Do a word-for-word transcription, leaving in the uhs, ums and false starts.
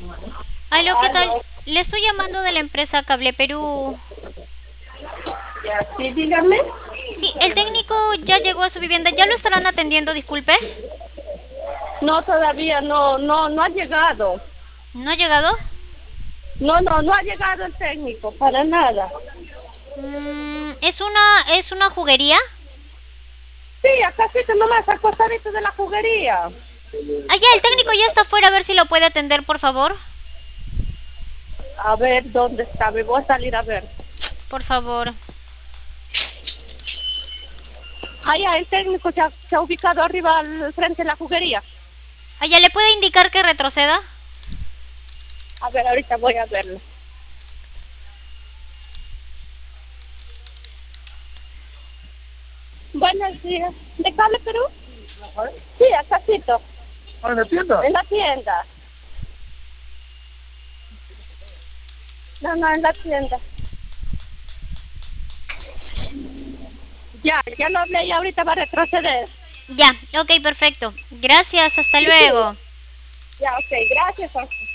Aló, ¿qué tal? Aló, Le estoy llamando de la empresa Cable Perú. ya, sí, dígame. Sí, el técnico ya llegó a su vivienda. ¿Ya lo estarán atendiendo, disculpe? No, todavía no, no, no ha llegado. ¿No ha llegado? No, no, no ha llegado el técnico, para nada. Mm, ¿es una, es una juguería? Sí, acá sí, nomás acostadito de la juguería. Ah, ya, el técnico ya está afuera, a ver si lo puede atender, por favor. A ver, ¿dónde está? Me voy a salir a ver. Por favor. Allá el técnico se ha, se ha ubicado arriba al frente de la juguería. Ah, ya, ¿le puede indicar que retroceda? A ver, ahorita voy a verlo. Buenos días. ¿De Cable Perú? Sí, acásito. Ah, ¿en la tienda? En la tienda. No, no, en la tienda. Ya, ya lo hablé y ahorita va a retroceder. Ya, ok, perfecto. Gracias, hasta Sí, sí. luego. Ya, ok, gracias.